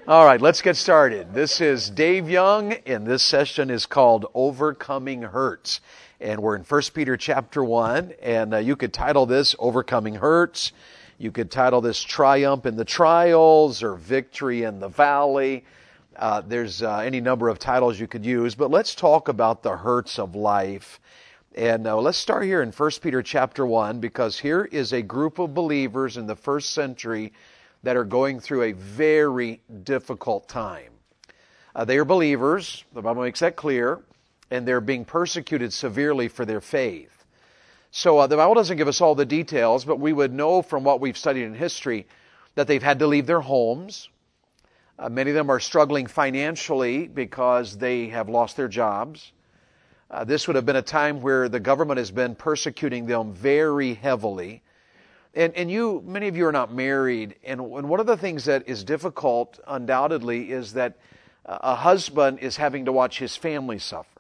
All right, let's get started. This is Dave Young, and this session is called Overcoming Hurts. And we're in 1 Peter chapter 1, and you could title this Overcoming Hurts. You could title this Triumph in the Trials or Victory in the Valley. There's any number of titles you could use, but let's talk about the hurts of life. And let's start here in 1 Peter chapter 1, because here is a group of believers in the first century that are going through a very difficult time. They are believers, the Bible makes that clear, and they're being persecuted severely for their faith. So the Bible doesn't give us all the details, but we would know from what we've studied in history that they've had to leave their homes. Many of them are struggling financially because they have lost their jobs. This would have been a time where the government has been persecuting them very heavily. And many of you are not married, and one of the things that is difficult, undoubtedly, is that a husband is having to watch his family suffer,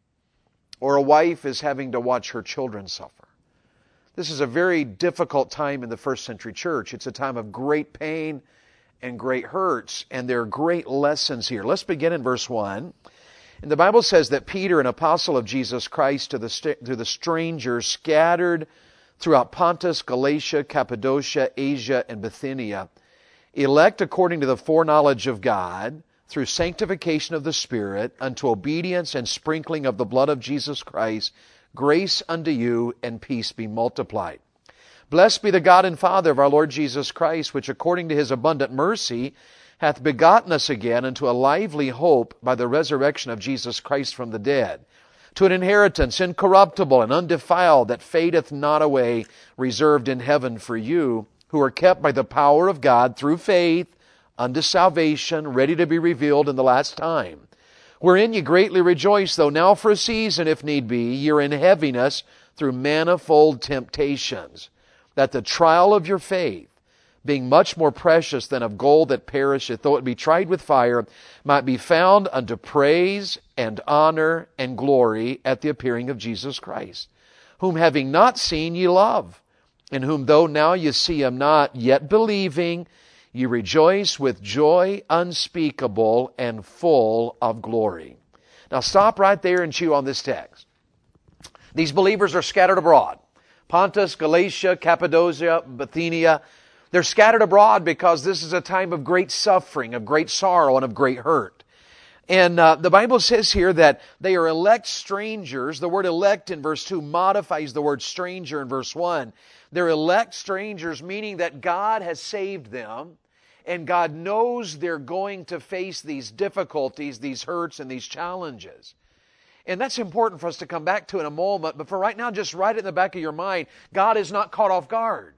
or a wife is having to watch her children suffer. This is a very difficult time in the first century church. It's a time of great pain and great hurts, and there are great lessons here. Let's begin in verse 1. And the Bible says that Peter, an apostle of Jesus Christ, to the strangers scattered throughout Pontus, Galatia, Cappadocia, Asia, and Bithynia, elect according to the foreknowledge of God, through sanctification of the Spirit, unto obedience and sprinkling of the blood of Jesus Christ, grace unto you and peace be multiplied. Blessed be the God and Father of our Lord Jesus Christ, which according to His abundant mercy hath begotten us again unto a lively hope by the resurrection of Jesus Christ from the dead, to an inheritance incorruptible and undefiled that fadeth not away, reserved in heaven for you, who are kept by the power of God through faith unto salvation, ready to be revealed in the last time. Wherein ye greatly rejoice, though now for a season, if need be, ye are in heaviness through manifold temptations, that the trial of your faith, being much more precious than of gold that perisheth, though it be tried with fire, might be found unto praise and honor and glory at the appearing of Jesus Christ, whom having not seen ye love, in whom though now ye see him not, yet believing, ye rejoice with joy unspeakable and full of glory. Now stop right there and chew on this text. These believers are scattered abroad. Pontus, Galatia, Cappadocia, Bithynia. They're scattered abroad because this is a time of great suffering, of great sorrow, and of great hurt. And the Bible says here that they are elect strangers. The word elect in verse 2 modifies the word stranger in verse 1. They're elect strangers, meaning that God has saved them, and God knows they're going to face these difficulties, these hurts, and these challenges. And that's important for us to come back to in a moment, but for right now, just write it in the back of your mind. God is not caught off guard.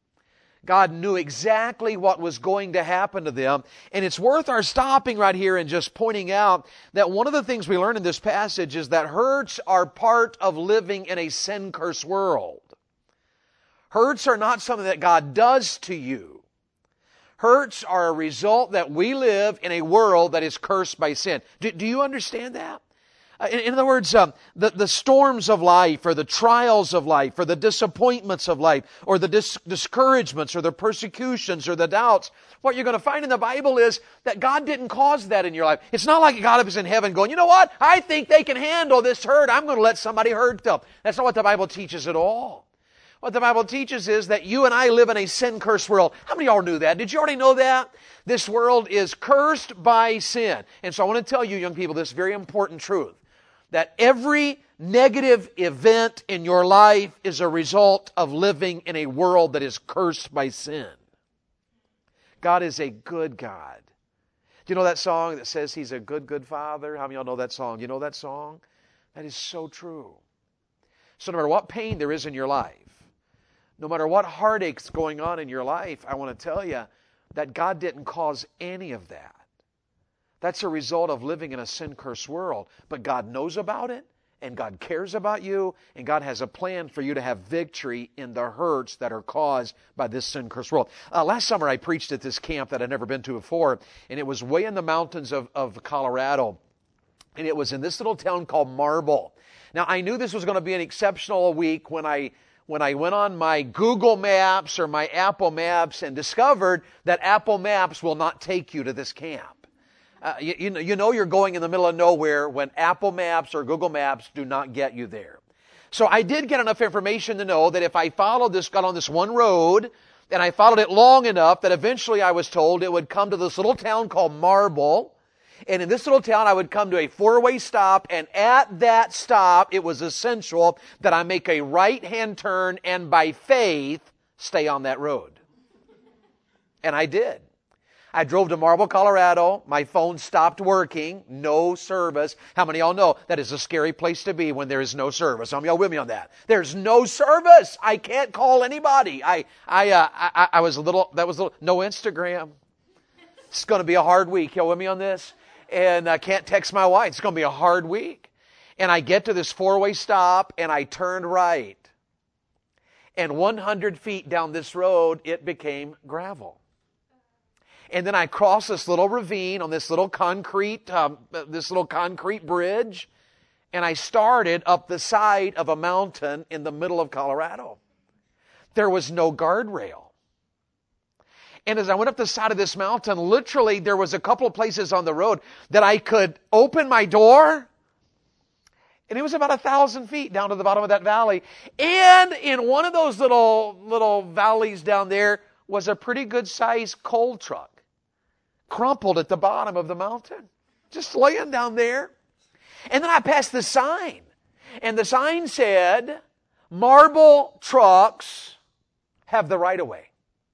God knew exactly what was going to happen to them. And it's worth our stopping right here and just pointing out that one of the things we learn in this passage is that hurts are part of living in a sin-cursed world. Hurts are not something that God does to you. Hurts are a result that we live in a world that is cursed by sin. Do you understand that? In other words, the storms of life, or the trials of life, or the disappointments of life, or the discouragements, or the persecutions, or the doubts, what you're going to find in the Bible is that God didn't cause that in your life. It's not like God is in heaven going, you know what? I think they can handle this hurt. I'm going to let somebody hurt them. That's not what the Bible teaches at all. What the Bible teaches is that you and I live in a sin-cursed world. How many of y'all knew that? Did you already know that? This world is cursed by sin. And so I want to tell you, young people, this very important truth, that every negative event in your life is a result of living in a world that is cursed by sin. God is a good God. Do you know that song that says He's a good, good Father? How many of y'all know that song? Do you know that song? That is so true. So no matter what pain there is in your life, no matter what heartache's going on in your life, I want to tell you that God didn't cause any of that. That's a result of living in a sin-cursed world. But God knows about it, and God cares about you, and God has a plan for you to have victory in the hurts that are caused by this sin-cursed world. Last summer I preached at this camp that I'd never been to before, and it was way in the mountains of Colorado. And it was in this little town called Marble. Now I knew this was going to be an exceptional week when I went on my Google Maps or my Apple Maps and discovered that Apple Maps will not take you to this camp. You know you're going in the middle of nowhere when Apple Maps or Google Maps do not get you there. So I did get enough information to know that if I got on this one road, and I followed it long enough that eventually I was told it would come to this little town called Marble. And in this little town, I would come to a 4-way stop, and at that stop, it was essential that I make a right-hand turn and by faith, stay on that road. And I did. I drove to Marble, Colorado. My phone stopped working. No service. How many of y'all know that is a scary place to be when there is no service? Some of y'all with me on that. There's no service. I can't call anybody. I was a little, no Instagram. It's going to be a hard week. Y'all with me on this? And I can't text my wife. It's going to be a hard week. And I get to this 4-way stop and I turned right. And 100 feet down this road, it became gravel. And then I crossed this little ravine on this little concrete bridge, and I started up the side of a mountain in the middle of Colorado. There was no guardrail. And as I went up the side of this mountain, literally there was a couple of places on the road that I could open my door, and it was about 1,000 feet down to the bottom of that valley. And in one of those little valleys down there was a pretty good sized coal truck, crumpled at the bottom of the mountain, just laying down there. And then I passed the sign, and the sign said, Marble trucks have the right of way.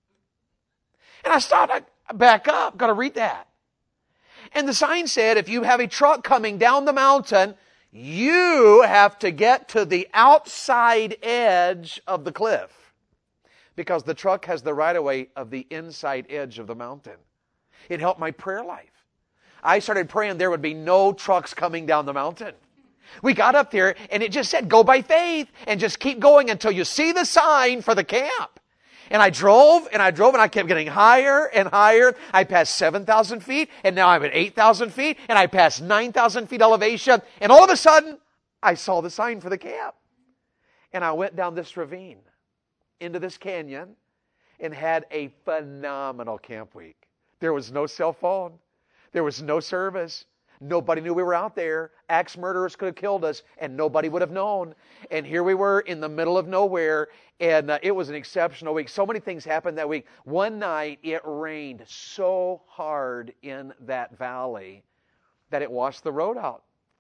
And I stopped, I back up, got to read that. And the sign said, if you have a truck coming down the mountain, you have to get to the outside edge of the cliff, because the truck has the right of way of the inside edge of the mountain. It helped my prayer life. I started praying there would be no trucks coming down the mountain. We got up there and it just said, go by faith and just keep going until you see the sign for the camp. And I drove and I kept getting higher and higher. I passed 7,000 feet and now I'm at 8,000 feet and I passed 9,000 feet elevation. And all of a sudden I saw the sign for the camp. And I went down this ravine into this canyon and had a phenomenal camp week. There was no cell phone. There was no service. Nobody knew we were out there. Axe murderers could have killed us, and nobody would have known. And here we were in the middle of nowhere, and it was an exceptional week. So many things happened that week. One night, it rained so hard in that valley that it washed the road out.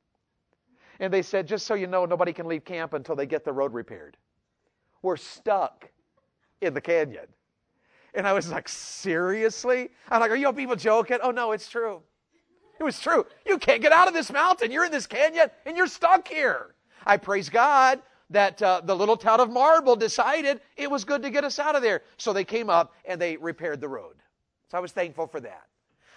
And they said, just so you know, nobody can leave camp until they get the road repaired. We're stuck in the canyon. And I was like, seriously? I'm like, are you people joking? Oh, no, it's true. It was true. You can't get out of this mountain. You're in this canyon, and you're stuck here. I praise God that the little town of Marble decided it was good to get us out of there. So they came up, and they repaired the road. So I was thankful for that.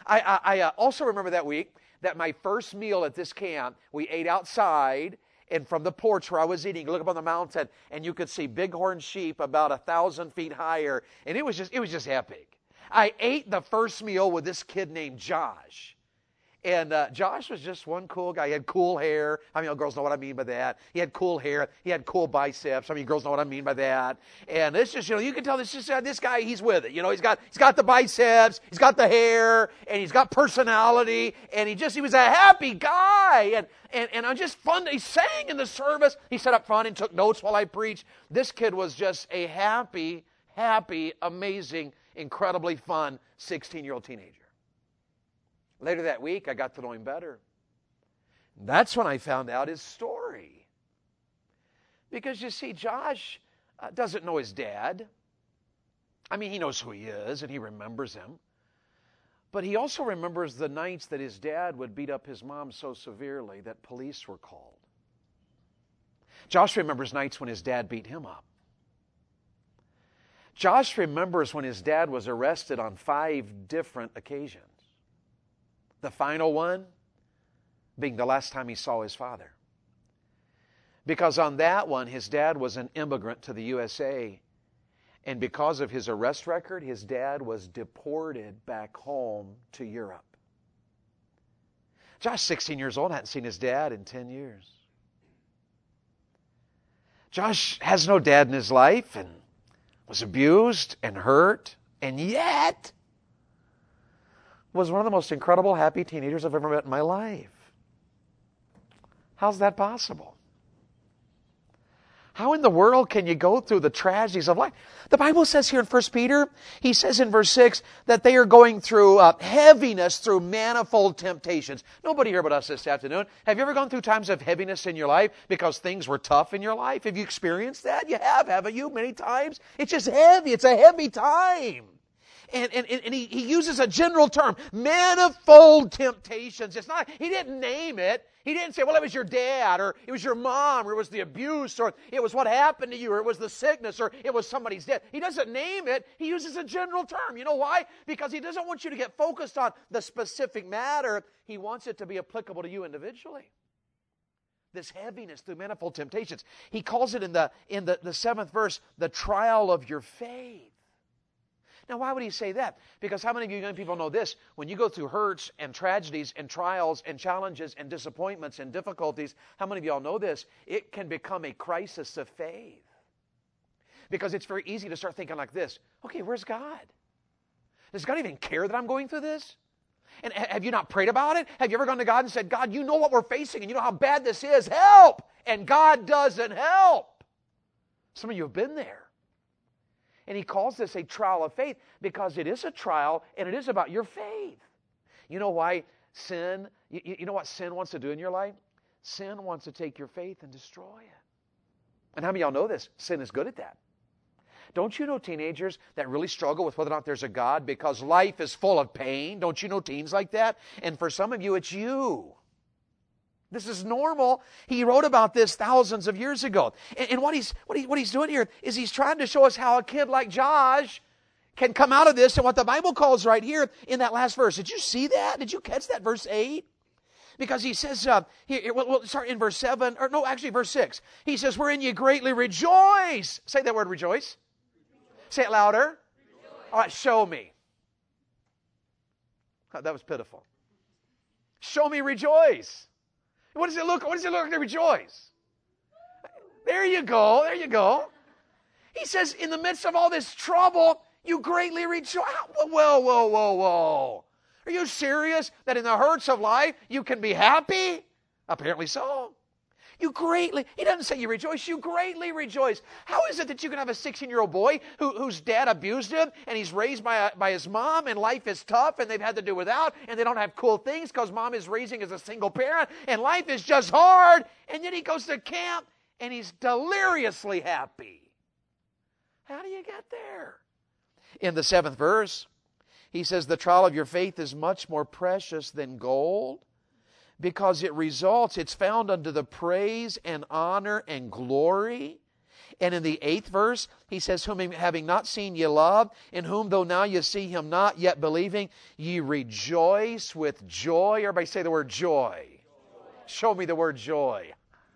I also remember that week that my first meal at this camp, we ate outside. And from the porch where I was eating, you look up on the mountain, and you could see bighorn sheep about 1,000 feet higher. And it was just epic. I ate the first meal with this kid named Josh. And Josh was just one cool guy. He had cool hair. I mean, girls know what I mean by that. He had cool hair. He had cool biceps. I mean, girls know what I mean by that. And it's just, you can tell this guy, he's with it. He's got the biceps, he's got the hair, and he's got personality, and he was a happy guy. And I'm just fun. He sang in the service. He sat up front and took notes while I preached. This kid was just a happy, amazing, incredibly fun 16-year-old teenager. Later that week, I got to know him better. That's when I found out his story. Because you see, Josh doesn't know his dad. I mean, he knows who he is and he remembers him. But he also remembers the nights that his dad would beat up his mom so severely that police were called. Josh remembers nights when his dad beat him up. Josh remembers when his dad was arrested on 5 different occasions. The final one being the last time he saw his father. Because on that one, his dad was an immigrant to the USA. And because of his arrest record, his dad was deported back home to Europe. Josh, 16 years old, hadn't seen his dad in 10 years. Josh has no dad in his life and was abused and hurt. And yet, was one of the most incredible, happy teenagers I've ever met in my life. How's that possible? How in the world can you go through the tragedies of life? The Bible says here in 1 Peter, he says in verse 6 that they are going through heaviness through manifold temptations. Nobody here but us this afternoon. Have you ever gone through times of heaviness in your life because things were tough in your life? Have you experienced that? You have, haven't you? Many times. It's just heavy. It's a heavy time. And he uses a general term, manifold temptations. It's not, he didn't name it. He didn't say, well, it was your dad, or it was your mom, or it was the abuse, or it was what happened to you, or it was the sickness, or it was somebody's death. He doesn't name it. He uses a general term. You know why? Because he doesn't want you to get focused on the specific matter. He wants it to be applicable to you individually. This heaviness through manifold temptations. He calls it in the 7th verse, the trial of your faith. Now, why would he say that? Because how many of you young people know this? When you go through hurts and tragedies and trials and challenges and disappointments and difficulties, how many of y'all know this? It can become a crisis of faith. Because it's very easy to start thinking like this. Okay, where's God? Does God even care that I'm going through this? And have you not prayed about it? Have you ever gone to God and said, God, you know what we're facing and you know how bad this is. Help! And God doesn't help. Some of you have been there. And he calls this a trial of faith because it is a trial and it is about your faith. You know why sin, you know what sin wants to do in your life? Sin wants to take your faith and destroy it. And how many of y'all know this? Sin is good at that. Don't you know teenagers that really struggle with whether or not there's a God because life is full of pain? Don't you know teens like that? And for some of you, it's you. This is normal. He wrote about this thousands of years ago. And what he's doing here is he's trying to show us how a kid like Josh can come out of this and what the Bible calls right here in that last verse. Did you see that? Did you catch that? Verse 8? Because he says, we'll start in verse 7, or no, actually verse 6. He says, wherein ye greatly rejoice. Say that word, rejoice. Say it louder. Rejoice. All right, show me. Oh, that was pitiful. Show me rejoice. What does it look like to rejoice? There you go. There you go. He says, in the midst of all this trouble, you greatly rejoice. Whoa. Are you serious that in the hurts of life, you can be happy? Apparently so. He doesn't say you rejoice, you greatly rejoice. How is it that you can have a 16-year-old boy whose dad abused him and he's raised by his mom and life is tough and they've had to do without and they don't have cool things because mom is raising as a single parent and life is just hard, and then he goes to camp and he's deliriously happy? How do you get there? In the 7th verse, he says, the trial of your faith is much more precious than gold, because it's found unto the praise and honor and glory. And in the 8th verse, he says, whom having not seen ye love, in whom though now ye see him not, yet believing, ye rejoice with joy. Everybody say the word joy. Show me the word joy.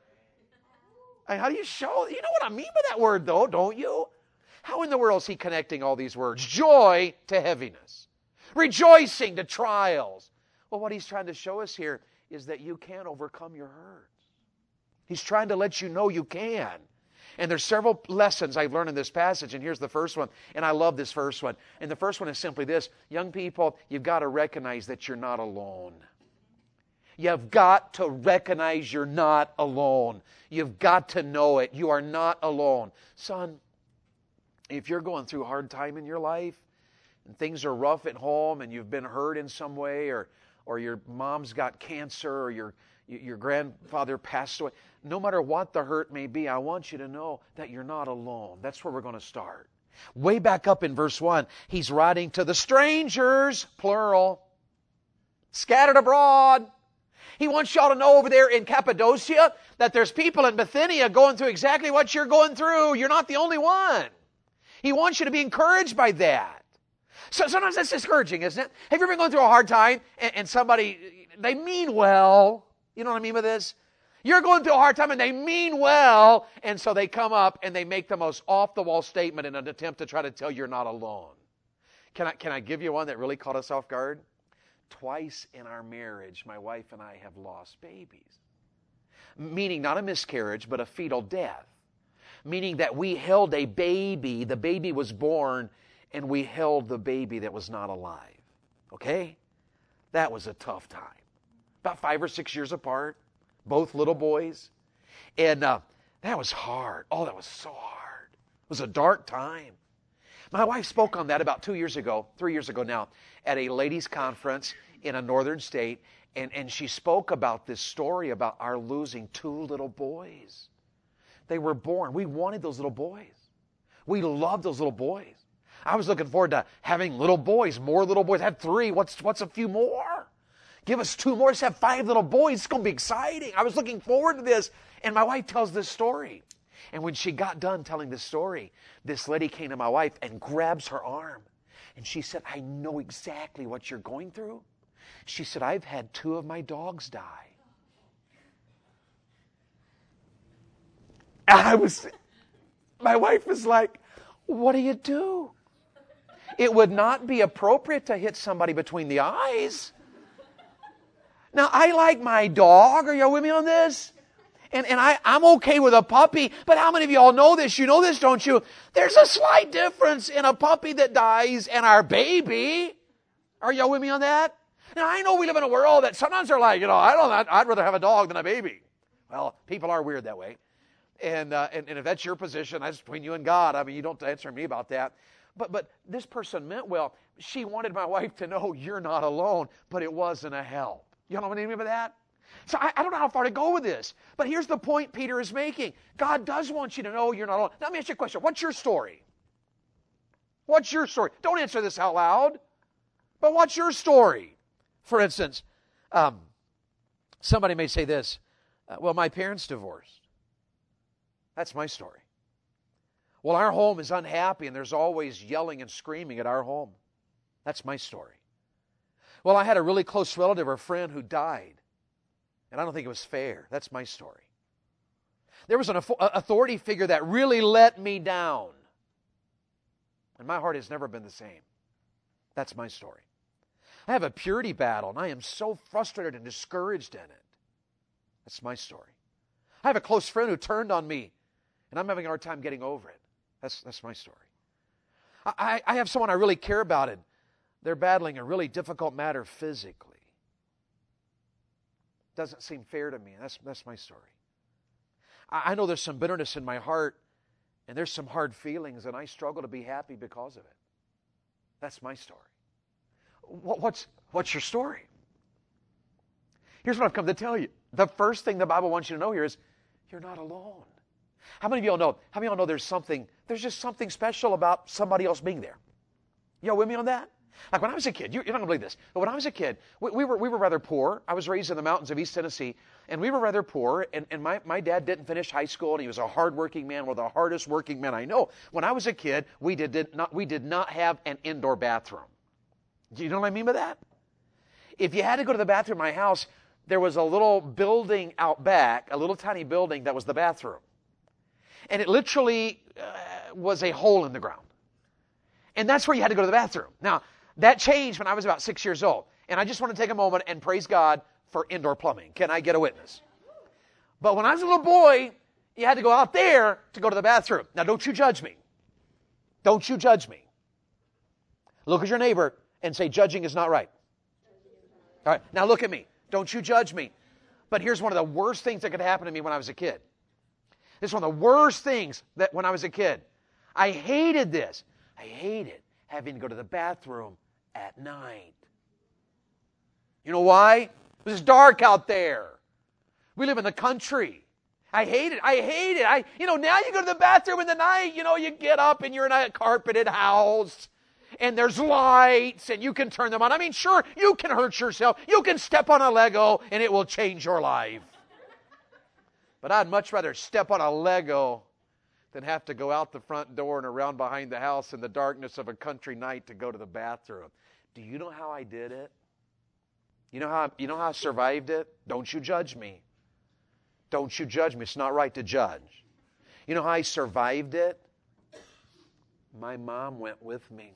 How do you show? You know what I mean by that word, though, don't you? How in the world is he connecting all these words? Joy to heaviness. Rejoicing to trials. Well, what he's trying to show us here is that you can overcome your hurts. He's trying to let you know you can. And there's several lessons I've learned in this passage, and here's the first one, and I love this first one. And the first one is simply this. Young people, you've got to recognize that you're not alone. You've got to recognize you're not alone. You've got to know it. You are not alone. Son, if you're going through a hard time in your life, and things are rough at home, and you've been hurt in some way, or your mom's got cancer, or your grandfather passed away. No matter what the hurt may be, I want you to know that you're not alone. That's where we're going to start. Way back up in verse 1, he's writing to the strangers, plural, scattered abroad. He wants y'all to know over there in Cappadocia that there's people in Bithynia going through exactly what you're going through. You're not the only one. He wants you to be encouraged by that. So sometimes that's discouraging, isn't it? Have you ever been going through a hard time and somebody, they mean well. You know what I mean by this? You're going through a hard time and they mean well, and so they come up and they make the most off-the-wall statement in an attempt to try to tell you're not alone. Can I give you one that really caught us off guard? Twice in our marriage, my wife and I have lost babies. Meaning not a miscarriage, but a fetal death. Meaning that we held a baby, the baby was born, and we held the baby that was not alive. Okay? That was a tough time. About 5 or 6 years apart, both little boys. And that was hard. Oh, that was so hard. It was a dark time. My wife spoke on that about 3 years ago now, at a ladies' conference in a northern state. And she spoke about this story about our losing 2 little boys. They were born. We wanted those little boys. We loved those little boys. I was looking forward to having little boys, more little boys. I had 3. What's a few more? Give us 2 more. Let's have 5 little boys. It's going to be exciting. I was looking forward to this. And my wife tells this story. And when she got done telling this story, this lady came to my wife and grabs her arm. And she said, I know exactly what you're going through. She said, I've had 2 of my dogs die. And my wife was like, what do you do? It would not be appropriate to hit somebody between the eyes. Now, I like my dog. Are you with me on this? And I'm okay with a puppy. But how many of you all know this? You know this, don't you? There's a slight difference in a puppy that dies and our baby. Are you with me on that? Now, I know we live in a world that sometimes they're like, I'd rather have a dog than a baby. Well, people are weird that way. And if that's your position, that's between you and God. I mean, you don't answer me about that. But this person meant well. She wanted my wife to know you're not alone, but it wasn't a help. You know what I mean by that? So I don't know how far to go with this. But here's the point Peter is making. God does want you to know you're not alone. Now, let me ask you a question. What's your story? What's your story? Don't answer this out loud. But what's your story? For instance, somebody may say this. Well, my parents divorced. That's my story. Well, our home is unhappy and there's always yelling and screaming at our home. That's my story. Well, I had a really close relative or friend who died, and I don't think it was fair. That's my story. There was an authority figure that really let me down, and my heart has never been the same. That's my story. I have a purity battle, and I am so frustrated and discouraged in it. That's my story. I have a close friend who turned on me, and I'm having a hard time getting over it. That's my story. I have someone I really care about, and they're battling a really difficult matter physically. Doesn't seem fair to me. That's my story. I know there's some bitterness in my heart, and there's some hard feelings, and I struggle to be happy because of it. That's my story. What's your story? Here's what I've come to tell you. The first thing the Bible wants you to know here is you're not alone. How many of y'all know? How many of y'all know there's just something special about somebody else being there? Y'all with me on that? Like when I was a kid, you're not going to believe this, but when I was a kid, we were rather poor. I was raised in the mountains of East Tennessee, and we were rather poor, and my dad didn't finish high school, and he was a hard-working man, one of the hardest working men I know. When I was a kid, we did not have an indoor bathroom. Do you know what I mean by that? If you had to go to the bathroom in my house, there was a little building out back, a little tiny building that was the bathroom. And it literally was a hole in the ground. And that's where you had to go to the bathroom. Now, that changed when I was about 6 years old. And I just want to take a moment and praise God for indoor plumbing. Can I get a witness? But when I was a little boy, you had to go out there to go to the bathroom. Now, don't you judge me. Don't you judge me. Look at your neighbor and say, judging is not right. All right, now look at me. Don't you judge me. But here's one of the worst things that could happen to me when I was a kid. This is one of the worst things that when I was a kid. I hated this. I hated having to go to the bathroom at night. You know why? It was dark out there. We live in the country. I hate it. Now you go to the bathroom in the night, you get up and you're in a carpeted house and there's lights and you can turn them on. I mean, sure, you can hurt yourself. You can step on a Lego and it will change your life. But I'd much rather step on a Lego than have to go out the front door and around behind the house in the darkness of a country night to go to the bathroom. Do you know how I did it? You know how I survived it? Don't you judge me. Don't you judge me. It's not right to judge. You know how I survived it? My mom went with me.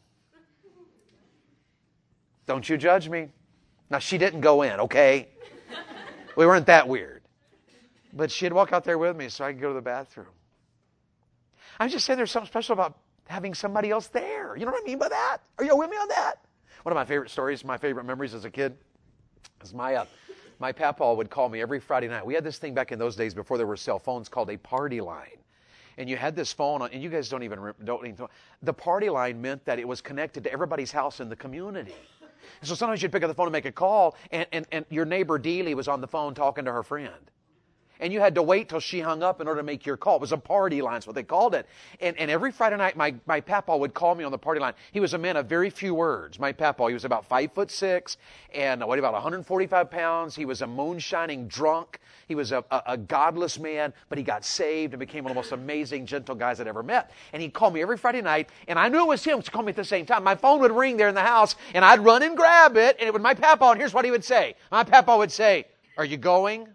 Don't you judge me. Now, she didn't go in, okay? We weren't that weird. But she'd walk out there with me so I could go to the bathroom. I'm just saying there's something special about having somebody else there. You know what I mean by that? Are you with me on that? One of my favorite stories, my favorite memories as a kid. 'Cause my papa would call me every Friday night. We had this thing back in those days before there were cell phones called a party line. And you had this phone on, and you guys don't even the party line meant that it was connected to everybody's house in the community. And so sometimes you'd pick up the phone and make a call, and your neighbor Dealey was on the phone talking to her friend. And you had to wait till she hung up in order to make your call. It was a party line, that's what they called it. And every Friday night, my papa would call me on the party line. He was a man of very few words. My papa, he was about 5'6", and weighed about 145 pounds. He was a moonshining drunk. He was a godless man, but he got saved and became one of the most amazing, gentle guys I'd ever met. And he'd call me every Friday night, and I knew it was him to call me at the same time. My phone would ring there in the house, and I'd run and grab it, and it was my papa, and here's what he would say. My papa would say, "Are you going?"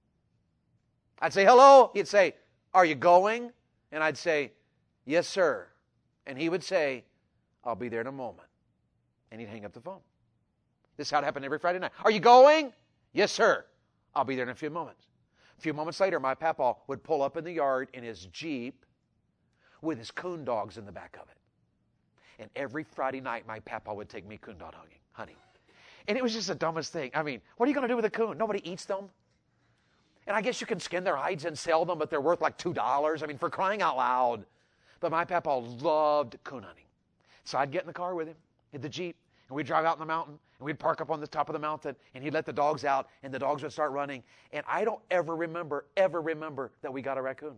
I'd say, "Hello." He'd say, "Are you going?" And I'd say, "Yes, sir." And he would say, "I'll be there in a moment." And he'd hang up the phone. This is how it happened every Friday night. "Are you going?" "Yes, sir. I'll be there in a few moments." A few moments later, my papa would pull up in the yard in his Jeep with his coon dogs in the back of it. And every Friday night, my papa would take me coon dog hunting. And it was just the dumbest thing. I mean, what are you going to do with a coon? Nobody eats them. And I guess you can skin their hides and sell them, but they're worth like $2. I mean, for crying out loud. But my papa loved coon hunting. So I'd get in the car with him, in the Jeep, and we'd drive out in the mountain, and we'd park up on the top of the mountain, and he'd let the dogs out, and the dogs would start running. And I don't ever remember that we got a raccoon.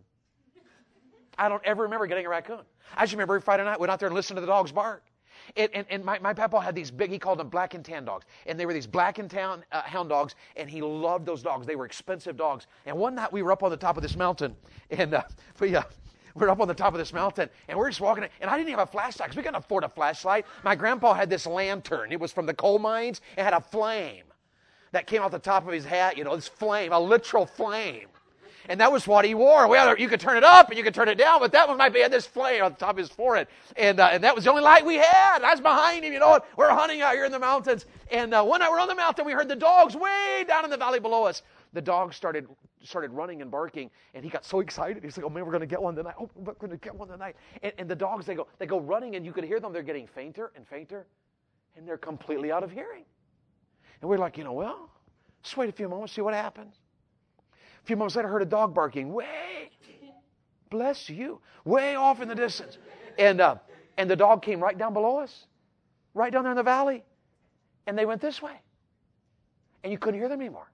I don't ever remember getting a raccoon. I just remember every Friday night, we went out there and listened to the dogs bark. And my papa had these big, he called them black and tan dogs. And they were these black and tan hound dogs, and he loved those dogs. They were expensive dogs. And one night we were up on the top of this mountain, and we were up on the top of this mountain, and we're just walking, and I didn't have a flashlight because we couldn't afford a flashlight. My grandpa had this lantern. It was from the coal mines. It had a flame that came out the top of his hat, this flame, a literal flame. And that was what he wore. Well, you could turn it up and you could turn it down, but that one might be had this flame on the top of his forehead. And that was the only light we had. I was behind him, We're hunting out here in the mountains. And one night we're on the mountain, we heard the dogs way down in the valley below us. The dogs started running and barking, and he got so excited. He's like, "Oh man, we're going to get one tonight. Oh, we're going to get one tonight." And the dogs, they go running, and you could hear them. They're getting fainter and fainter, and they're completely out of hearing. And we're like, well, just wait a few moments, see what happens. A few moments later, I heard a dog barking, way, bless you, way off in the distance. And the dog came right down below us, right down there in the valley. And they went this way. And you couldn't hear them anymore.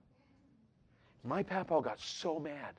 My papa got so mad.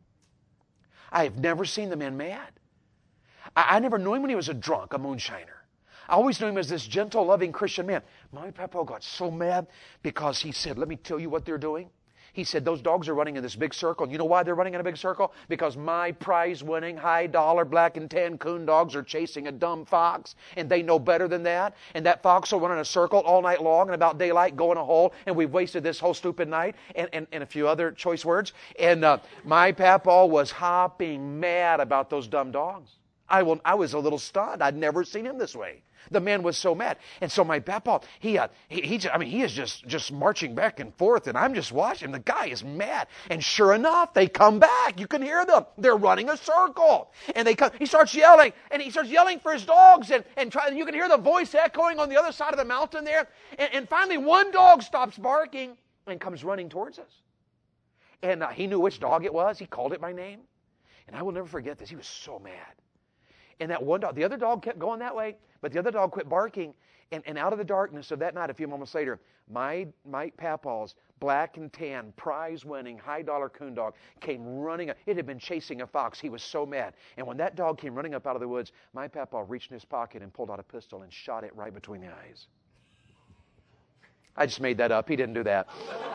I have never seen the man mad. I never knew him when he was a drunk, a moonshiner. I always knew him as this gentle, loving Christian man. My papa got so mad because he said, "Let me tell you what they're doing." He said, "Those dogs are running in this big circle." And you know why they're running in a big circle? Because my prize-winning, high-dollar black and tan coon dogs are chasing a dumb fox, and they know better than that. And that fox will run in a circle all night long, and about daylight go in a hole, and we've wasted this whole stupid night, and a few other choice words. And my papa was hopping mad about those dumb dogs. I was a little stunned. I'd never seen him this way. The man was so mad. And so my papa, he is just marching back and forth, and I'm just watching. The guy is mad. And sure enough, they come back. You can hear them. They're running a circle. And they come. He starts yelling, and he starts yelling for his dogs, and you can hear the voice echoing on the other side of the mountain there. And finally, one dog stops barking and comes running towards us. And he knew which dog it was. He called it by name. And I will never forget this. He was so mad. And that one dog, the other dog kept going that way, but the other dog quit barking. And out of the darkness of that night, a few moments later, my papa's black and tan, prize-winning, high-dollar coon dog came running up. It had been chasing a fox. He was so mad. And when that dog came running up out of the woods, my papa reached in his pocket and pulled out a pistol and shot it right between the eyes. I just made that up. He didn't do that.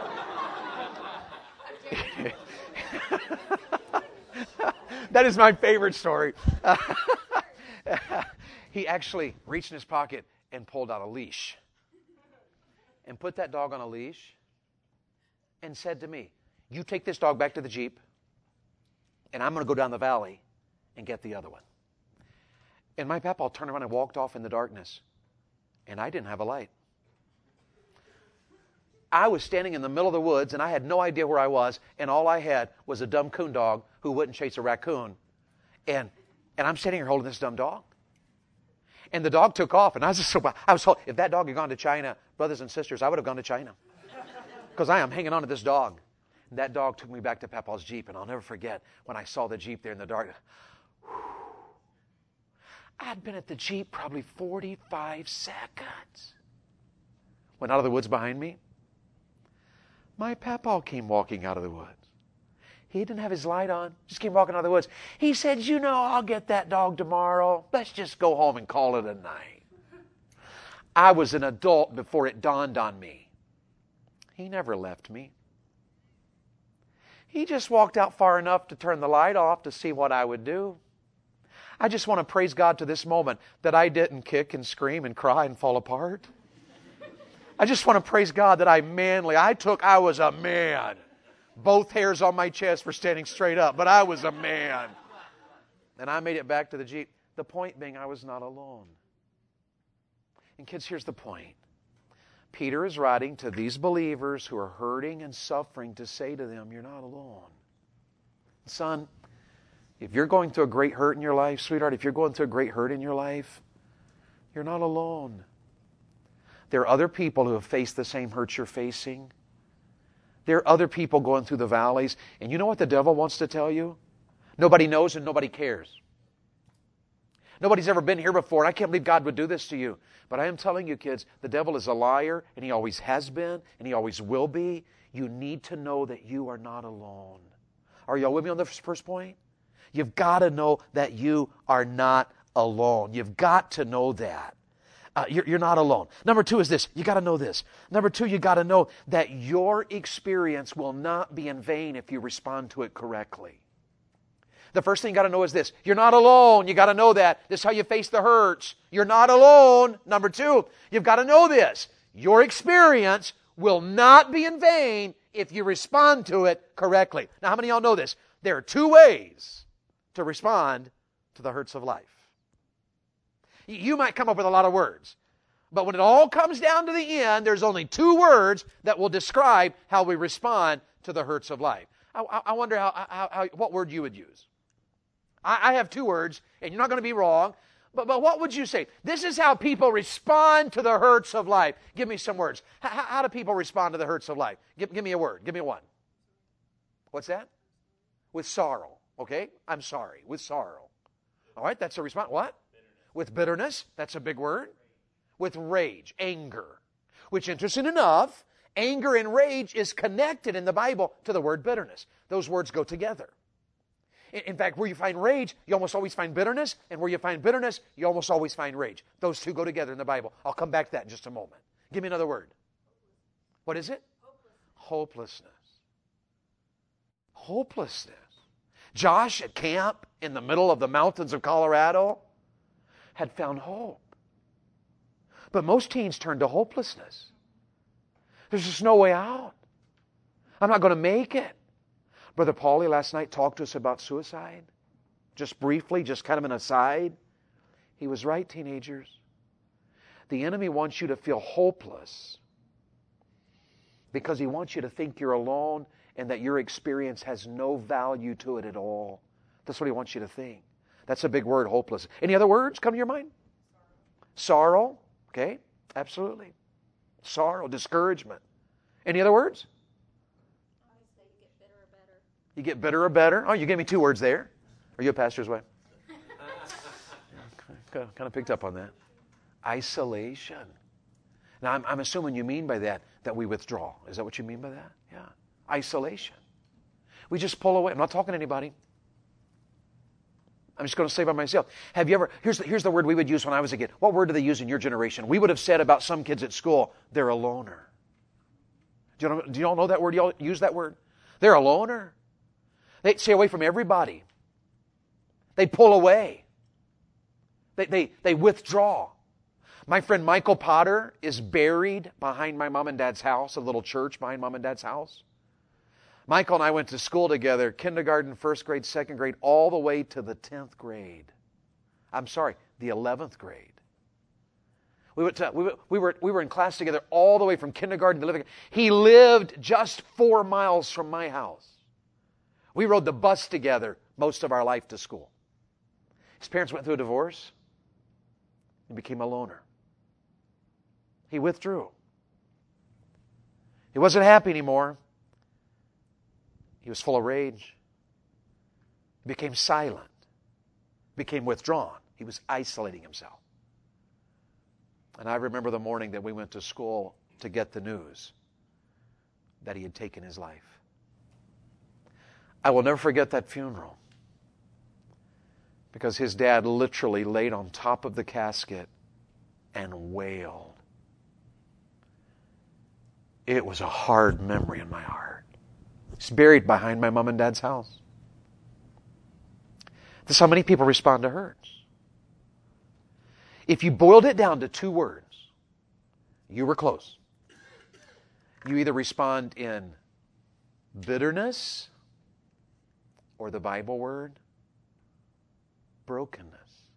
That is my favorite story. He actually reached in his pocket and pulled out a leash and put that dog on a leash and said to me, "You take this dog back to the Jeep, and I'm going to go down the valley and get the other one." And my papa turned around and walked off in the darkness, and I didn't have a light. I was standing in the middle of the woods, and I had no idea where I was, and all I had was a dumb coon dog who wouldn't chase a raccoon. And I'm sitting here holding this dumb dog. And the dog took off, and I was told, if that dog had gone to China, brothers and sisters, I would have gone to China. because I am hanging on to this dog. And that dog took me back to Papa's Jeep, and I'll never forget when I saw the Jeep there in the dark. I'd been at the Jeep probably 45 seconds. Went out of the woods behind me. My Papa came walking out of the woods. He didn't have his light on. Just came walking out of the woods. He said, you know, I'll get that dog tomorrow. Let's just go home and call it a night. I was an adult before it dawned on me. He never left me. He just walked out far enough to turn the light off to see what I would do. I just want to praise God to this moment that I didn't kick and scream and cry and fall apart. I just want to praise God that I was a man. Both hairs on my chest for standing straight up, but I was a man. And I made it back to the Jeep. The point being, I was not alone. And kids, here's the point. Peter is writing to these believers who are hurting and suffering to say to them, you're not alone. Son, if you're going through a great hurt in your life, sweetheart, if you're going through a great hurt in your life, you're not alone. There are other people who have faced the same hurts you're facing. There are other people going through the valleys. And you know what the devil wants to tell you? Nobody knows and nobody cares. Nobody's ever been here before, and I can't believe God would do this to you. But I am telling you, kids, the devil is a liar, and he always has been, and he always will be. You need to know that you are not alone. Are y'all with me on the first point? You've got to know that you are not alone. You've got to know that. You're not alone. Number two is this. You got to know this. Number two, you got to know that your experience will not be in vain if you respond to it correctly. The first thing you got to know is this. You're not alone. You got to know that. This is how you face the hurts. You're not alone. Number two, you've got to know this. Your experience will not be in vain if you respond to it correctly. Now, how many of y'all know this? There are two ways to respond to the hurts of life. You might come up with a lot of words, but when it all comes down to the end, there's only two words that will describe how we respond to the hurts of life. I wonder what word you would use. I have two words, and you're not going to be wrong, but what would you say? This is how people respond to the hurts of life. Give me some words. How do people respond to the hurts of life? Give me a word. Give me one. What's that? With sorrow. Okay? I'm sorry. With sorrow. All right, that's a response. What? With bitterness. That's a big word. With rage. Anger. Which, interesting enough, anger and rage is connected in the Bible to the word bitterness. Those words go together. In fact, where you find rage, you almost always find bitterness. And where you find bitterness, you almost always find rage. Those two go together in the Bible. I'll come back to that in just a moment. Give me another word. What is it? Hopelessness. Hopelessness. Josh at camp in the middle of the mountains of Colorado had found hope. But most teens turn to hopelessness. There's just no way out. I'm not going to make it. Brother Paulie last night talked to us about suicide. Just briefly, just kind of an aside. He was right, teenagers. The enemy wants you to feel hopeless because he wants you to think you're alone and that your experience has no value to it at all. That's what he wants you to think. That's a big word, hopeless. Any other words come to your mind? Sorrow. Okay, absolutely. Sorrow, discouragement. Any other words? You get bitter or better. Oh, you gave me two words there. Are you a pastor's wife? Kind of picked up on that. Isolation. Now, I'm assuming you mean by that we withdraw. Is that what you mean by that? Yeah. Isolation. We just pull away. I'm not talking to anybody. I'm just going to say by myself. Have you ever, here's the word we would use when I was a kid. What word do they use in your generation? We would have said about some kids at school, they're a loner. Do you all know that word? Do you all use that word? They're a loner. They stay away from everybody. They pull away. They withdraw. My friend Michael Potter is buried behind my mom and dad's house, a little church behind mom and dad's house. Michael and I went to school together, kindergarten, first grade, second grade, all the way to the 10th grade. I'm sorry, the 11th grade. We were in class together all the way from kindergarten to 11th grade. He lived just 4 miles from my house. We rode the bus together most of our life to school. His parents went through a divorce and became a loner. He withdrew. He wasn't happy anymore. He was full of rage. He became silent. Became withdrawn. He was isolating himself. And I remember the morning that we went to school to get the news that he had taken his life. I will never forget that funeral, because his dad literally laid on top of the casket and wailed. It was a hard memory in my heart. He's buried behind my mom and dad's house. This is how many people respond to hurts. If you boiled it down to 2 words, you were close. You either respond in bitterness or the Bible word, brokenness.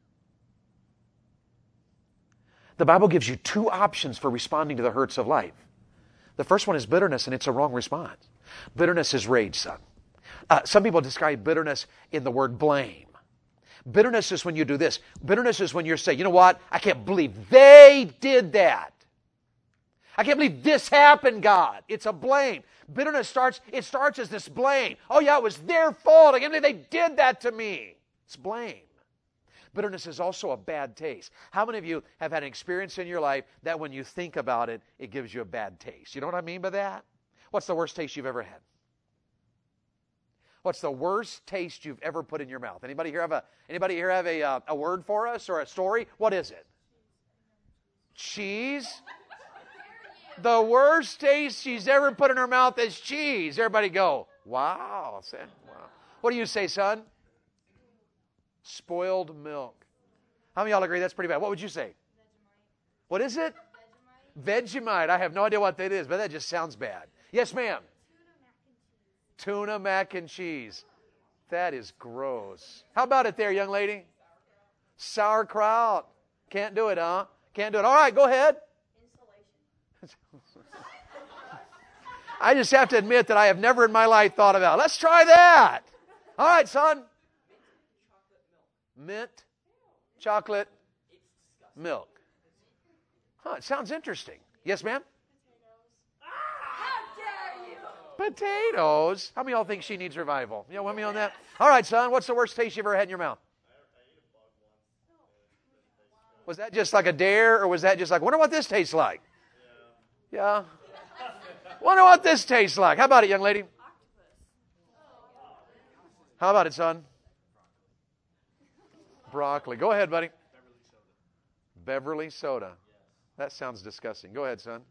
The Bible gives you 2 options for responding to the hurts of life. The first one is bitterness, and it's a wrong response. Bitterness is rage, son. Some people describe bitterness in the word blame. Bitterness is when you do this. Bitterness is when you say, you know what? I can't believe they did that. I can't believe this happened, God. It's a blame. Bitterness starts as this blame. Oh yeah, it was their fault. I can't believe they did that to me. It's blame. Bitterness is also a bad taste. How many of you have had an experience in your life that when you think about it, it gives you a bad taste? You know what I mean by that? What's the worst taste you've ever had? What's the worst taste you've ever put in your mouth? Anybody here have a word for us or a story? What is it? Cheese? The worst taste she's ever put in her mouth is cheese. Everybody go, wow. Wow. What do you say, son? Spoiled milk. How many of y'all agree that's pretty bad? What would you say? Vegemite. What is it? Vegemite. I have no idea what that is, but that just sounds bad. Yes, ma'am. Tuna mac and cheese. That is gross. How about it there, young lady? Sauerkraut. Can't do it, huh? Can't do it. All right, go ahead. I just have to admit that I have never in my life thought about, let's try that. All right, son. Mint, chocolate, milk. Huh, it sounds interesting. Yes, ma'am? Potatoes. How many of y'all think she needs revival? You know, with me on that? All right, son, what's the worst taste you ever had in your mouth? Was that just like a dare, or was that just like, wonder what this tastes like? Yeah. Wonder what this tastes like. How about it, young lady? How about it, son? Broccoli. Go ahead, buddy. Beverly soda. That sounds disgusting. Go ahead, son.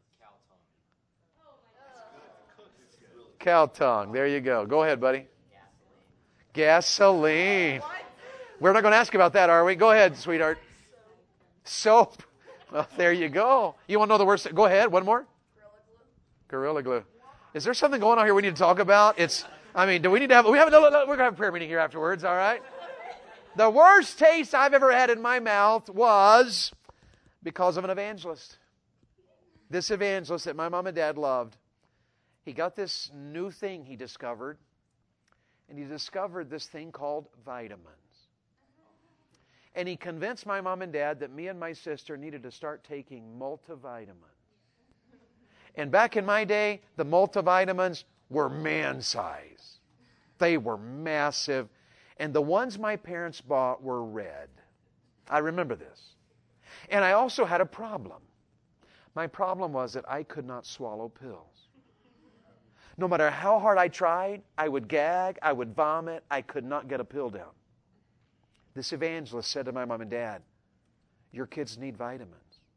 Cow tongue. There you go. Go ahead, buddy. Gasoline. We're not going to ask about that, are we? Go ahead, sweetheart. Soap. Well, there you go. You want to know the worst? Go ahead. One more. Gorilla Glue. Is there something going on here we need to talk about? Do we need to have, we're going to have a prayer meeting here afterwards, all right? The worst taste I've ever had in my mouth was because of an evangelist. This evangelist that my mom and dad loved, he got this new thing he discovered, and he discovered this thing called vitamins. And he convinced my mom and dad that me and my sister needed to start taking multivitamins. And back in my day, the multivitamins were man-size. They were massive. And the ones my parents bought were red. I remember this. And I also had a problem. My problem was that I could not swallow pills. No matter how hard I tried, I would gag, I would vomit, I could not get a pill down. This evangelist said to my mom and dad, your kids need vitamins.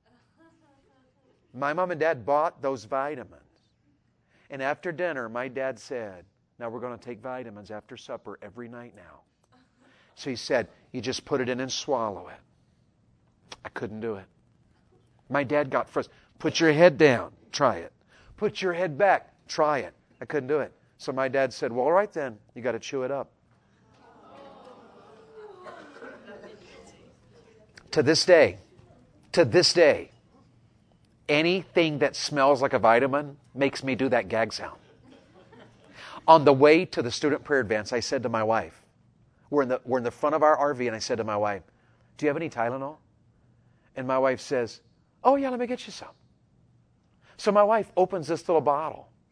My mom and dad bought those vitamins. And after dinner, my dad said, now we're going to take vitamins after supper every night now. So he said, you just put it in and swallow it. I couldn't do it. My dad got frustrated. Put your head down. Try it. Put your head back. Try it. I couldn't do it. So my dad said, well, all right then. You got to chew it up. To this day, anything that smells like a vitamin makes me do that gag sound. On the way to the student prayer advance, I said to my wife, we're in the front of our RV, and I said to my wife, do you have any Tylenol? And my wife says, oh yeah, let me get you some. So my wife opens this little bottle,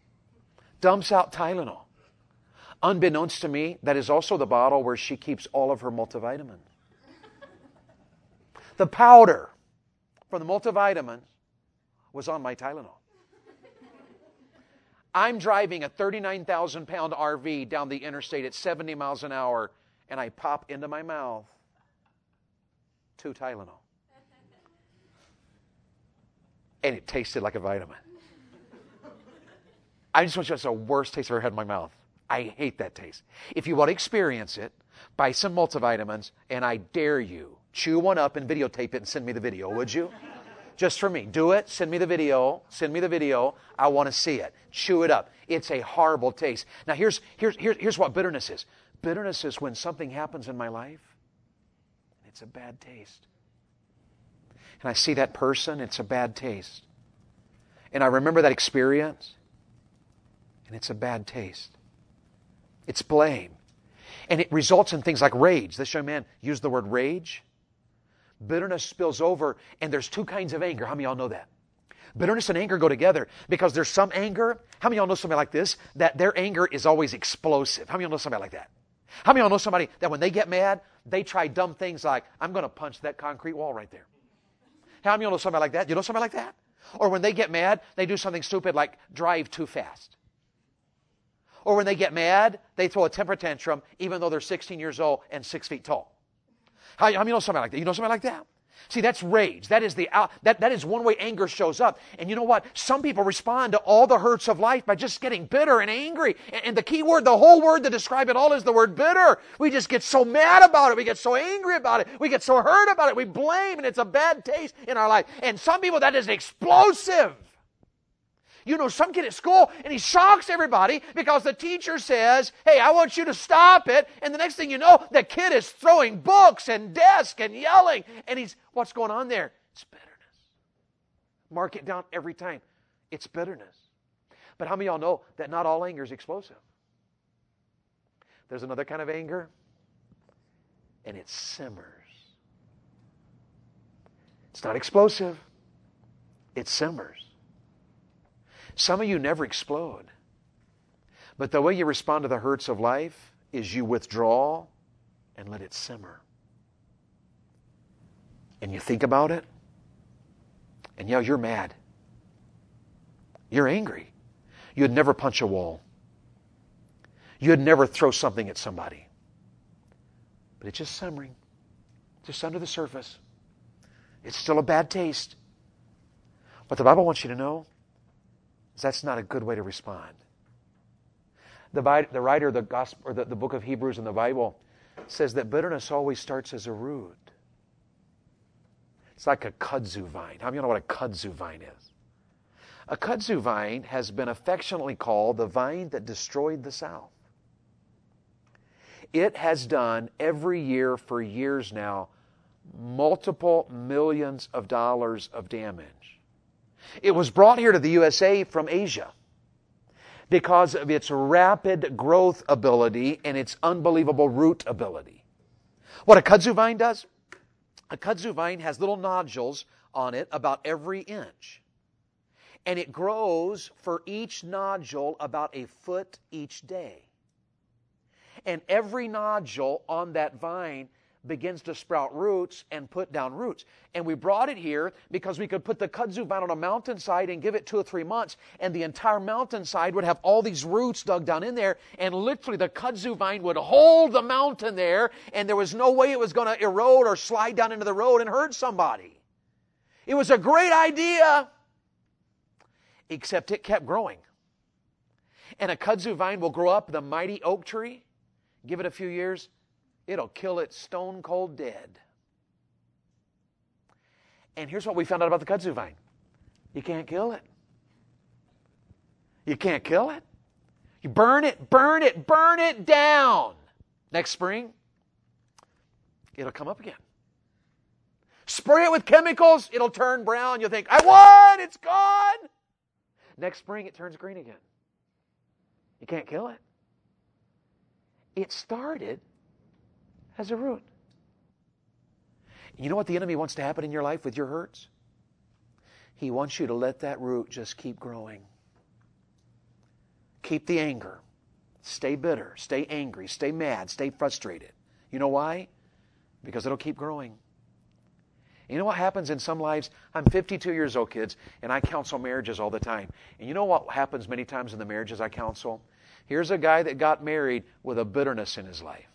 dumps out Tylenol. Unbeknownst to me, that is also the bottle where she keeps all of her multivitamins. The powder from the multivitamins was on my Tylenol. I'm driving a 39,000-pound RV down the interstate at 70 miles an hour, and I pop into my mouth 2 Tylenol. And it tasted like a vitamin. I just want you to know it's the worst taste I've ever had in my mouth. I hate that taste. If you want to experience it, buy some multivitamins, and I dare you, chew one up and videotape it and send me the video, would you? Just for me. Do it. Send me the video. Send me the video. I want to see it. Chew it up. It's a horrible taste. Now, here's what bitterness is. Bitterness is when something happens in my life, and it's a bad taste. And I see that person, it's a bad taste. And I remember that experience, and it's a bad taste. It's blame. And it results in things like rage. This young man used the word rage. Bitterness spills over, and there's 2 kinds of anger. How many of y'all know that? Bitterness and anger go together because there's some anger. How many of y'all know somebody like this? That their anger is always explosive. How many of y'all know somebody like that? How many of y'all know somebody that when they get mad, they try dumb things like, I'm going to punch that concrete wall right there. How many of y'all know somebody like that? You know somebody like that? Or when they get mad, they do something stupid like drive too fast. Or when they get mad, they throw a temper tantrum even though they're 16 years old and 6 feet tall. How many know somebody like that? You know somebody like that? See, that's rage. That is that is one way anger shows up. And you know what? Some people respond to all the hurts of life by just getting bitter and angry. And the key word, the whole word to describe it all is the word bitter. We just get so mad about it. We get so angry about it. We get so hurt about it. We blame, and it's a bad taste in our life. And some people, that is explosive. You know, some kid at school, and he shocks everybody because the teacher says, hey, I want you to stop it. And the next thing you know, the kid is throwing books and desks and yelling. And what's going on there? It's bitterness. Mark it down every time. It's bitterness. But how many of y'all know that not all anger is explosive? There's another kind of anger, and it simmers. It's not explosive. It simmers. Some of you never explode. But the way you respond to the hurts of life is you withdraw and let it simmer. And you think about it, and you're mad. You're angry. You'd never punch a wall. You'd never throw something at somebody. But it's just simmering, just under the surface. It's still a bad taste. What the Bible wants you to know, that's not a good way to respond. The writer of the gospel, or the book of Hebrews in the Bible, says that bitterness always starts as a root. It's like a kudzu vine. How many of you know what a kudzu vine is? A kudzu vine has been affectionately called the vine that destroyed the South. It has done every year for years now multiple millions of dollars of damage. It was brought here to the USA from Asia because of its rapid growth ability and its unbelievable root ability. What a kudzu vine does? A kudzu vine has little nodules on it about every inch. And it grows for each nodule about a foot each day. And every nodule on that vine begins to sprout roots and put down roots. And we brought it here because we could put the kudzu vine on a mountainside and give it 2 or 3 months, and the entire mountainside would have all these roots dug down in there, and literally the kudzu vine would hold the mountain there, and there was no way it was going to erode or slide down into the road and hurt somebody. It was a great idea, except it kept growing. And a kudzu vine will grow up the mighty oak tree. Give it a few years, it'll kill it stone cold dead. And here's what we found out about the kudzu vine. You can't kill it. You can't kill it. You burn it down. Next spring, it'll come up again. Spray it with chemicals, it'll turn brown. You'll think, I won, it's gone. Next spring, it turns green again. You can't kill it. It started as a root. You know what the enemy wants to happen in your life with your hurts? He wants you to let that root just keep growing. keep the anger. Stay bitter, stay angry, stay mad, stay frustrated. You know why? Because it'll keep growing. You know what happens in some lives? I'm 52 years old, kids, and I counsel marriages all the time. And you know what happens many times in the marriages I counsel? Here's a guy that got married with a bitterness in his life.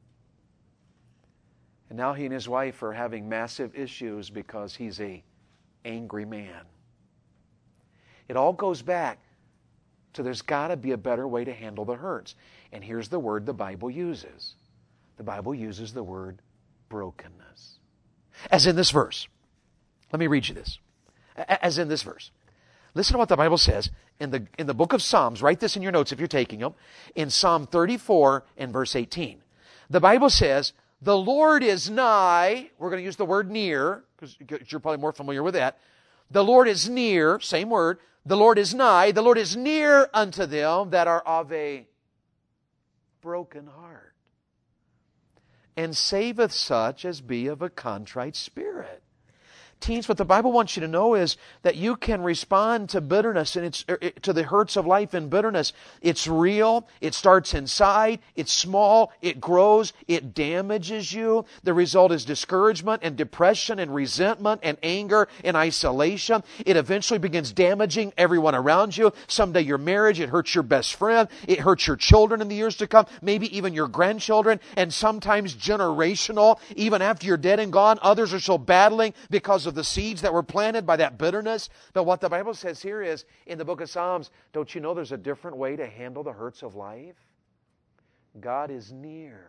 And now he and his wife are having massive issues because he's an angry man. It all goes back to there's got to be a better way to handle the hurts. And here's the word the Bible uses. The Bible uses the word brokenness. As in this verse. Let me read you this. As in this verse. Listen to what the Bible says in the book of Psalms. Write this in your notes if you're taking them. In Psalm 34 and verse 18. The Bible says, the Lord is nigh. We're going to use the word near, because you're probably more familiar with that. The Lord is near, same word. The Lord is nigh. The Lord is near unto them that are of a broken heart, and saveth such as be of a contrite spirit. Teens, what the Bible wants you to know is that you can respond to bitterness and to the hurts of life in bitterness. It's real. It starts inside. It's small. It grows. It damages you. The result is discouragement and depression and resentment and anger and isolation. It eventually begins damaging everyone around you. Someday your marriage, it hurts your best friend. It hurts your children in the years to come, maybe even your grandchildren, and sometimes generational. Even after you're dead and gone, others are still battling because of the seeds that were planted by that bitterness. But what the Bible says here is, in the book of Psalms, don't you know there's a different way to handle the hurts of life? God is near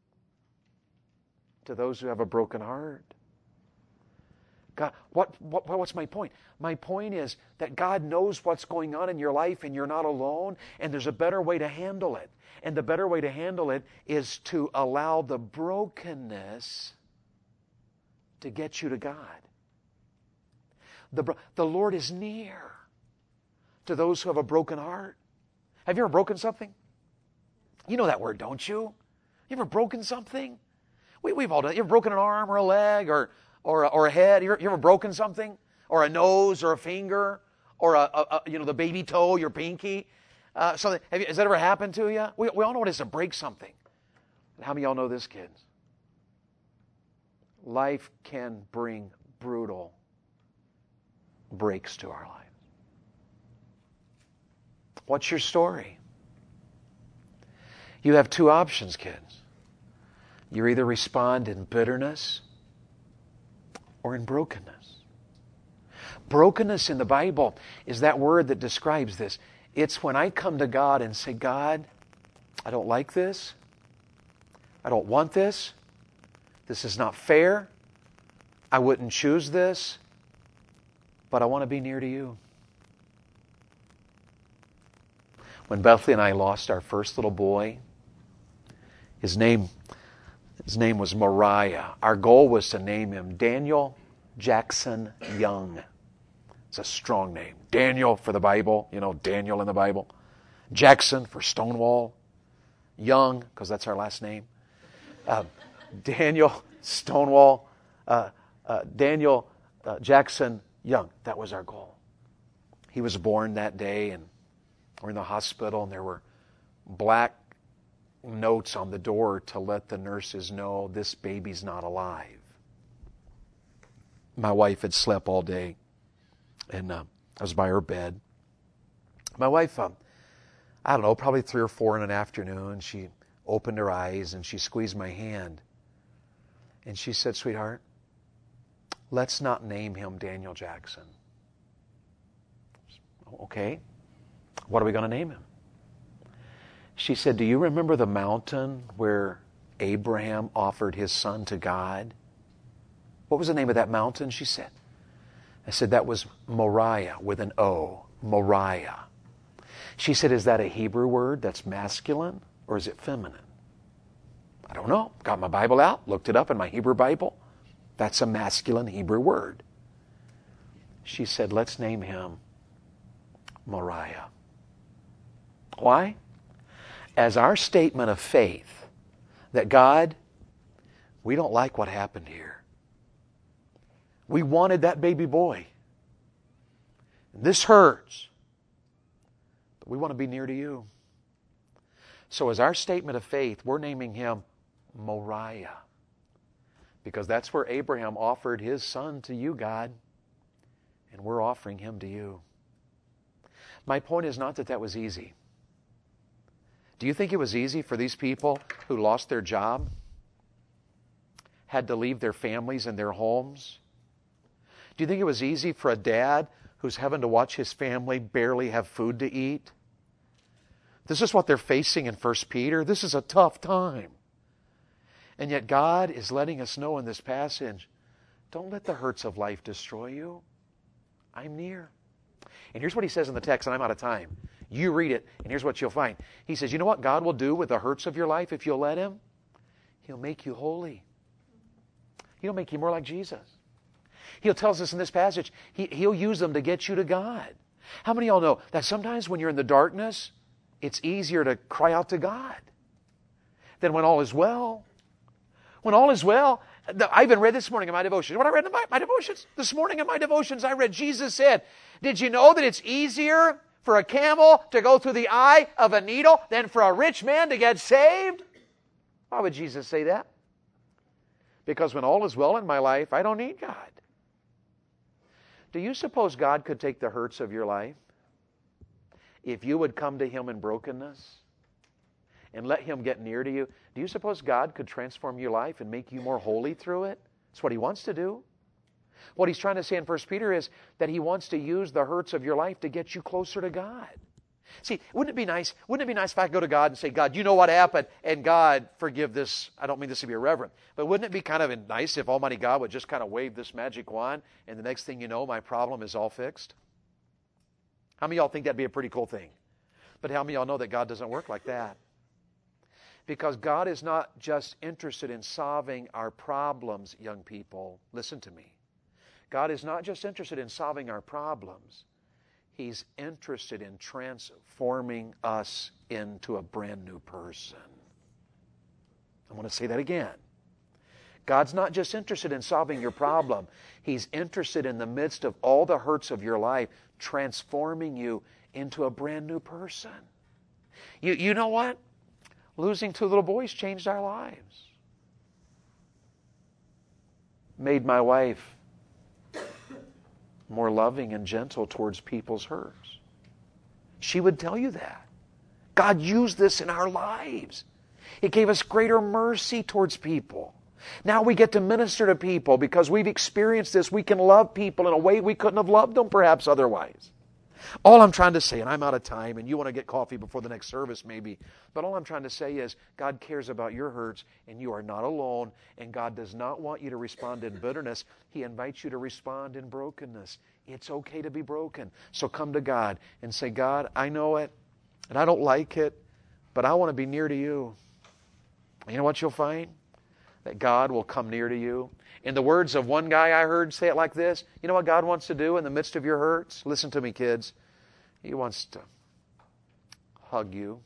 to those who have a broken heart. God, what's my point? My point is that God knows what's going on in your life and you're not alone, and there's a better way to handle it. And the better way to handle it is to allow the brokenness to get you to God. The Lord is near to those who have a broken heart. Have you ever broken something? You know that word, don't you? You ever broken something? We've all done it. You ever broken an arm or a leg or a head? You ever broken something? Or a nose or a finger? Or the baby toe, your pinky? Something. Has that ever happened to you? We all know what it is to break something. How many of y'all know this, kids? Life can bring brutal breaks to our life. What's your story? You have two options, kids. You either respond in bitterness or in brokenness. Brokenness in the Bible is that word that describes this. It's when I come to God and say, God, I don't like this. I don't want this. This is not fair. I wouldn't choose this. But I want to be near to you. When Bethany and I lost our first little boy, his name was Moriah. Our goal was to name him Daniel Jackson Young. It's a strong name. Daniel for the Bible, Daniel in the Bible. Jackson for Stonewall. Young, because that's our last name. Daniel, Stonewall, Daniel Jackson Young. That was our goal. He was born that day, and we're in the hospital, and there were black notes on the door to let the nurses know this baby's not alive. My wife had slept all day, and I was by her bed. My wife, I don't know, probably 3 or 4 in an afternoon, she opened her eyes and she squeezed my hand. And she said, sweetheart, let's not name him Daniel Jackson. Okay, what are we going to name him? She said, do you remember the mountain where Abraham offered his son to God? What was the name of that mountain? She said. I said, that was Moriah with an O. Moriah. She said, is that a Hebrew word that's masculine or is it feminine? I don't know. Got my Bible out, looked it up in my Hebrew Bible. That's a masculine Hebrew word. She said, let's name him Moriah. Why? As our statement of faith that God, we don't like what happened here. We wanted that baby boy. This hurts. But we want to be near to you. So as our statement of faith, we're naming him Moriah. Because that's where Abraham offered his son to you, God. And we're offering him to you. My point is not that that was easy. Do you think it was easy for these people who lost their job? Had to leave their families and their homes? Do you think it was easy for a dad who's having to watch his family barely have food to eat? This is what they're facing in 1 Peter. This is a tough time. And yet God is letting us know in this passage, don't let the hurts of life destroy you. I'm near. And here's what he says in the text, and I'm out of time. You read it, and here's what you'll find. He says, you know what God will do with the hurts of your life if you'll let him? He'll make you holy. He'll make you more like Jesus. He'll tell us in this passage, he'll use them to get you to God. How many of y'all know that sometimes when you're in the darkness, it's easier to cry out to God than when all is well? When all is well, I even read this morning in my devotions. What I read in my devotions? This morning in my devotions, I read Jesus said, did you know that it's easier for a camel to go through the eye of a needle than for a rich man to get saved? Why would Jesus say that? Because when all is well in my life, I don't need God. Do you suppose God could take the hurts of your life if you would come to him in brokenness and let him get near to you? Do you suppose God could transform your life and make you more holy through it? That's what he wants to do. What he's trying to say in 1 Peter is that he wants to use the hurts of your life to get you closer to God. See, wouldn't it be nice if I could go to God and say, God, you know what happened, and God, forgive this, I don't mean this to be irreverent, but wouldn't it be kind of nice if Almighty God would just kind of wave this magic wand, and the next thing you know, my problem is all fixed? How many of y'all think that'd be a pretty cool thing? But how many of y'all know that God doesn't work like that? Because God is not just interested in solving our problems, young people. Listen to me. God is not just interested in solving our problems. He's interested in transforming us into a brand new person. I want to say that again. God's not just interested in solving your problem. He's interested in the midst of all the hurts of your life, transforming you into a brand new person. You know what? Losing 2 little boys changed our lives. Made my wife more loving and gentle towards people's hurts. She would tell you that. God used this in our lives. It gave us greater mercy towards people. Now we get to minister to people because we've experienced this. We can love people in a way we couldn't have loved them perhaps otherwise. All I'm trying to say, and I'm out of time, and you want to get coffee before the next service maybe, but all I'm trying to say is God cares about your hurts, and you are not alone, and God does not want you to respond in bitterness. He invites you to respond in brokenness. It's okay to be broken. So come to God and say, God, I know it, and I don't like it, but I want to be near to you. You know what you'll find? That God will come near to you. In the words of one guy I heard say it like this, you know what God wants to do in the midst of your hurts? Listen to me, kids. He wants to hug you.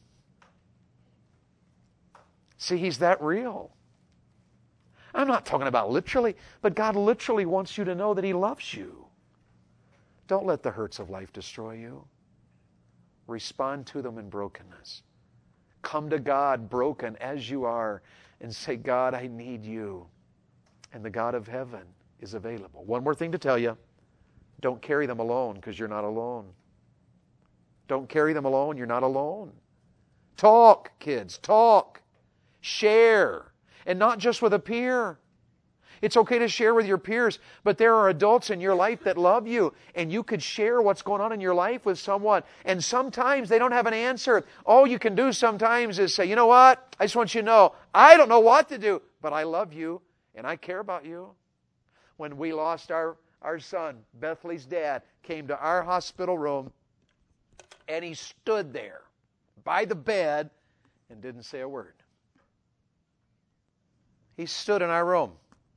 See, He's that real. I'm not talking about literally, but God literally wants you to know that He loves you. Don't let the hurts of life destroy you. Respond to them in brokenness. Come to God broken as you are and say, God, I need you. And the God of heaven is available. One more thing to tell you. Don't carry them alone because you're not alone. Don't carry them alone. You're not alone. Talk, kids. Talk. Share. And not just with a peer. It's okay to share with your peers, but there are adults in your life that love you, and you could share what's going on in your life with someone. And sometimes they don't have an answer. All you can do sometimes is say, you know what? I just want you to know, I don't know what to do, but I love you, and I care about you. When we lost our son, Bethley's dad, came to our hospital room, and he stood there by the bed and didn't say a word. He stood in our room.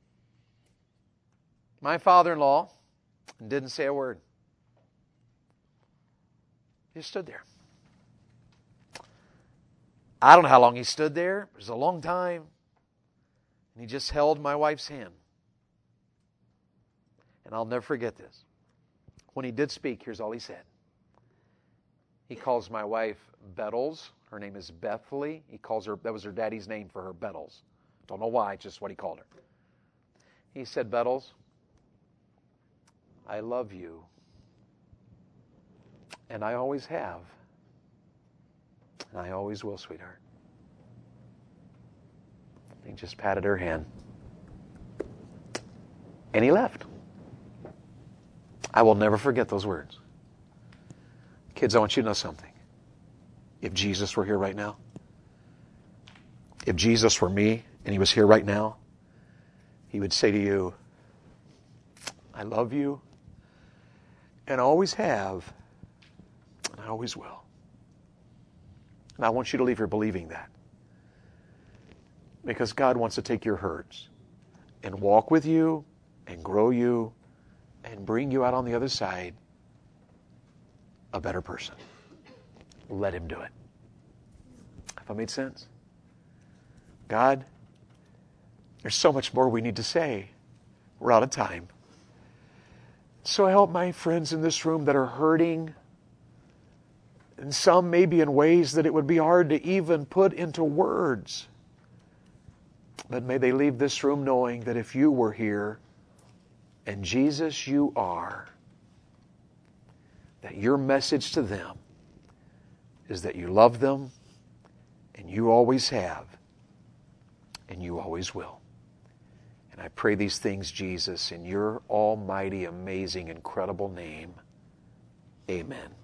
My father-in-law didn't say a word. He just stood there. I don't know how long he stood there. It was a long time. And he just held my wife's hand. And I'll never forget this. When he did speak, here's all he said. He calls my wife Bettles, Her name is Bethany. He calls her, that was her daddy's name for her, Bettles. Don't know why, just what he called her. He said, Bettles, I love you. And I always have. And I always will, sweetheart. He just patted her hand. And he left. I will never forget those words. Kids, I want you to know something. If Jesus were here right now, if Jesus were me and he was here right now, he would say to you, I love you, and I always have, and I always will. And I want you to leave here believing that. Because God wants to take your hurts and walk with you and grow you and bring you out on the other side a better person. Let him do it. Have I made sense? God, there's so much more we need to say. We're out of time. So help my friends in this room that are hurting, and some maybe in ways that it would be hard to even put into words. But may they leave this room knowing that if you were here, and Jesus you are, that your message to them is that you love them, and you always have, and you always will. And I pray these things, Jesus, in your almighty, amazing, incredible name. Amen.